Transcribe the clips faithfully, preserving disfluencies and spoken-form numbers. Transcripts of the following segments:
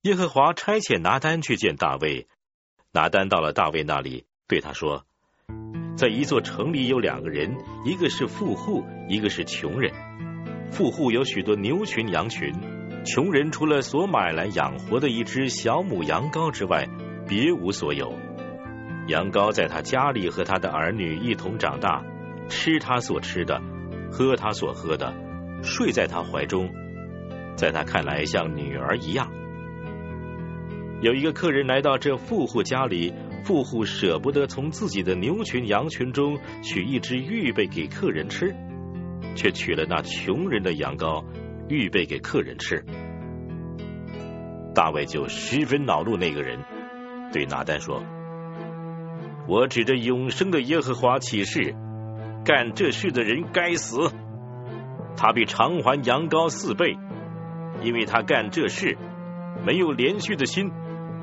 耶和华差遣拿单去见大卫。拿单到了大卫那里，对他说，在一座城里有两个人，一个是富户，一个是穷人。富户有许多牛群羊群，穷人除了所买来养活的一只小母羊羔之外，别无所有。羊羔在他家里和他的儿女一同长大，吃他所吃的，喝他所喝的，睡在他怀中，在他看来像女儿一样。有一个客人来到这富户家里，富户舍不得从自己的牛群羊群中取一只预备给客人吃，却取了那穷人的羊羔预备给客人吃。大卫就十分恼怒那个人，对拿单说，我指着永生的耶和华起誓，干这事的人该死，他必偿还羊羔四倍，因为他干这事没有连续的心。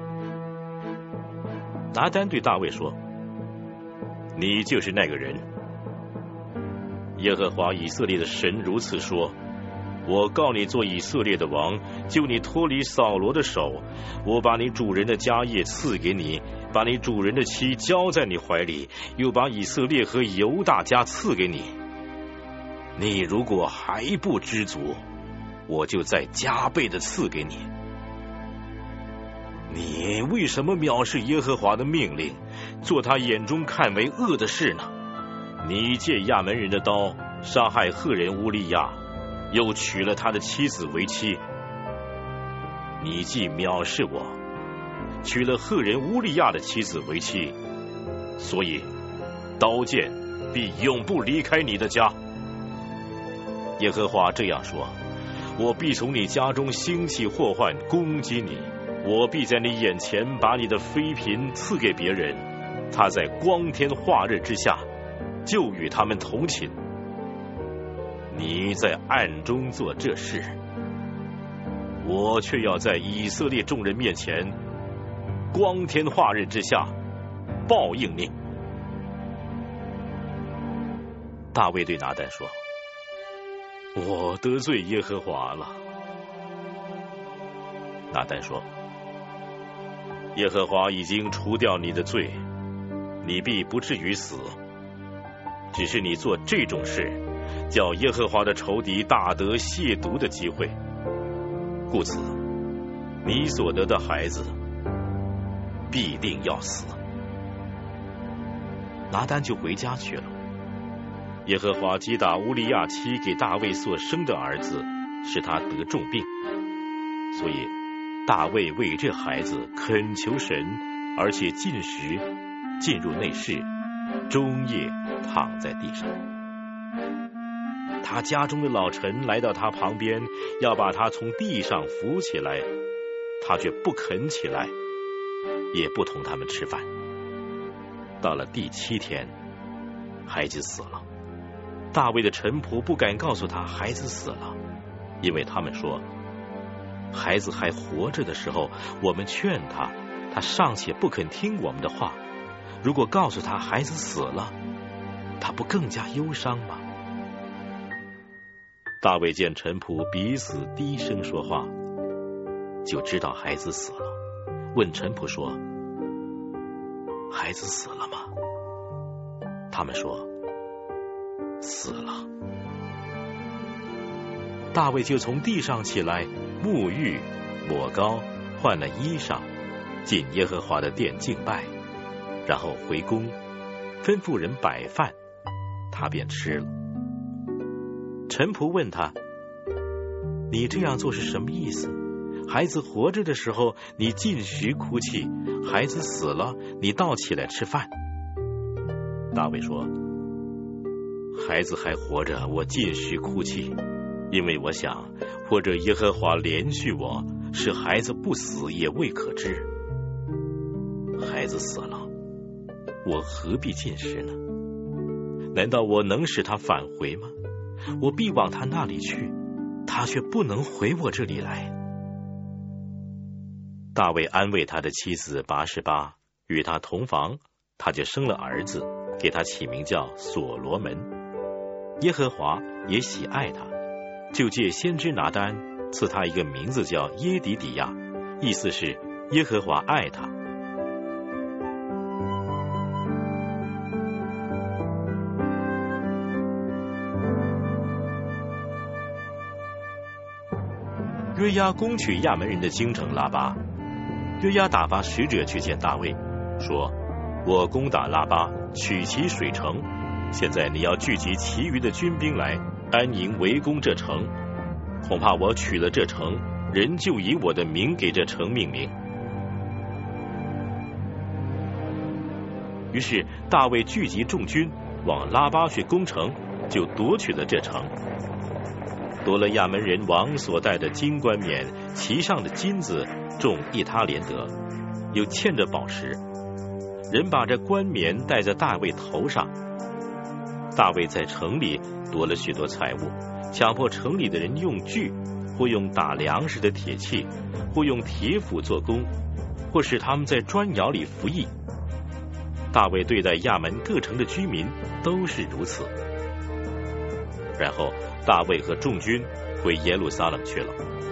拿单对大卫说，你就是那个人。耶和华以色列的神如此说，我告你做以色列的王，救你脱离扫罗的手，我把你主人的家业赐给你，把你主人的妻交在你怀里，又把以色列和犹大家赐给你。你如果还不知足，我就再加倍的赐给你。你为什么藐视耶和华的命令，做他眼中看为恶的事呢？你借亚门人的刀杀害赫人乌利亚，又娶了他的妻子为妻。你既藐视我，娶了赫人乌利亚的妻子为妻，所以刀剑必永不离开你的家。耶和华这样说，我必从你家中兴起祸患攻击你，我必在你眼前把你的妃嫔赐给别人，他在光天化日之下就与他们同寝。你在暗中做这事，我却要在以色列众人面前光天化日之下报应你。大卫对拿单说，我得罪耶和华了。拿单说，耶和华已经除掉你的罪，你必不至于死，只是你做这种事，叫耶和华的仇敌大得亵渎的机会，故此你所得的孩子必定要死。拿单就回家去了。耶和华击打乌利亚妻给大卫所生的儿子，使他得重病，所以大卫为这孩子恳求神，而且进食，进入内室，终夜躺在地上。他家中的老臣来到他旁边，要把他从地上扶起来，他却不肯起来，也不同他们吃饭。到了第七天，孩子死了。大卫的臣仆不敢告诉他孩子死了，因为他们说，孩子还活着的时候，我们劝他，他尚且不肯听我们的话，如果告诉他孩子死了，他不更加忧伤吗？大卫见臣仆彼此低声说话，就知道孩子死了，问臣仆说，孩子死了吗？他们说，死了。大卫就从地上起来，沐浴抹膏，换了衣裳，进耶和华的殿敬拜，然后回宫，吩咐人摆饭，他便吃了。臣仆问他，你这样做是什么意思？孩子活着的时候你进食哭泣，孩子死了你倒起来吃饭。大卫说，孩子还活着，我进食哭泣，因为我想，或者耶和华怜恤我，使孩子不死也未可知。孩子死了，我何必进食呢？难道我能使他返回吗？我必往他那里去，他却不能回我这里来。大卫安慰他的妻子拔示巴，与他同房，他就生了儿子，给他起名叫所罗门。耶和华也喜爱他，就借先知拿单赐他一个名字叫耶底底亚， 意思是耶和华爱他。约押攻取亚门人的京城拉巴，约押打发使者去见大卫，说：我攻打拉巴，取其水城，现在你要聚集其余的军兵来安营围攻这城，恐怕我取了这城，人就以我的名给这城命名。于是大卫聚集众军往拉巴去攻城，就夺取了这城，夺了亚门人王所戴的金冠冕，其上的金子重一他连得，又嵌着宝石。人把这冠冕戴在大卫头上。大卫在城里夺了许多财物，强迫城里的人用锯，或用打粮食的铁器，或用铁斧做工，或使他们在砖窑里服役。大卫对待亚门各城的居民都是如此。然后大卫和众军回耶路撒冷去了。